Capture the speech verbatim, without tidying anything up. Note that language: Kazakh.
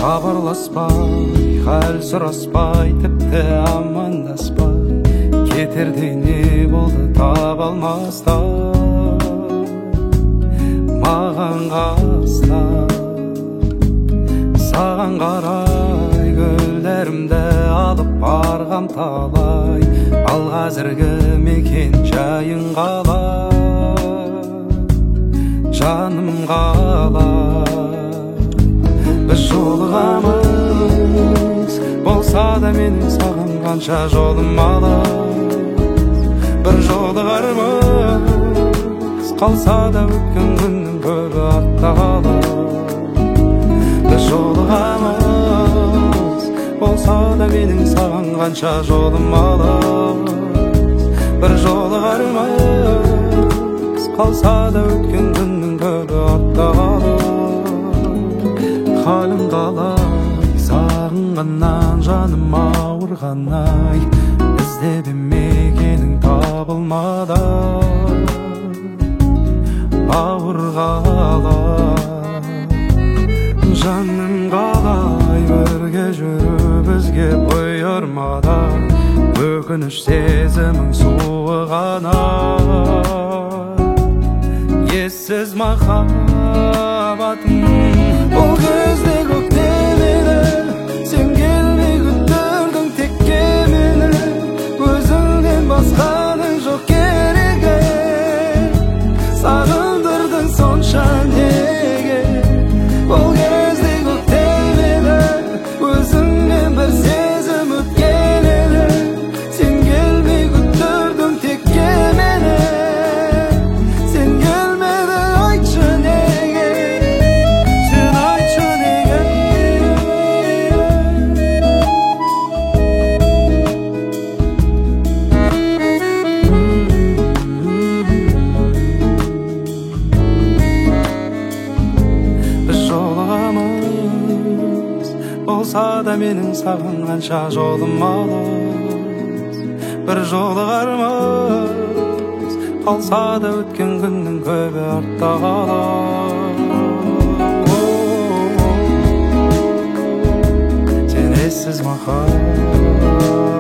хабарласпай, хәл сұраспай, тіпті амандаспай, кетерде не болды таба алмаста маған қастап. Саған қарай гүлдерімді алып барғам талай, ал қазіргі мекен жайың қалай, жаным қалай. Біз жолығамыз, болса да менің саған қанша жолым алыс. Бір жолығармыз, қалса да өткен күннің көбі артта қалар. Біз жолығамыз, болса да менің саған қанша жолым алыс. Бір жолығармыз, қалса да өткен күннің көбі артта қалар. Халім қалай, сағынғаннан жаным ауырғанай, іздеп мекенің табылмады, ауыр қалай. Жаным қалай, бірге жүру бізге бұйырмады, өкініш сезімің суығана. Ессіз махаббатым, бұл кезде көктем еді, сен келмей күттірдің текке мені, өзіңнен басқаның жоқ керегі, сағындырдың сонша неге. Бұл кезде көктем еді, өзіңнен бір сезім өткен еді, сен келмей күттірдің текке мені, сен келмеді айтшы неге, сен айтшы неге. Біз жолығамыз, болса да менің саған қанша жолым алыс. Бір жолығармыз, қалса да өткен күннің көбі артта қалар. Сен ессіз махаббат.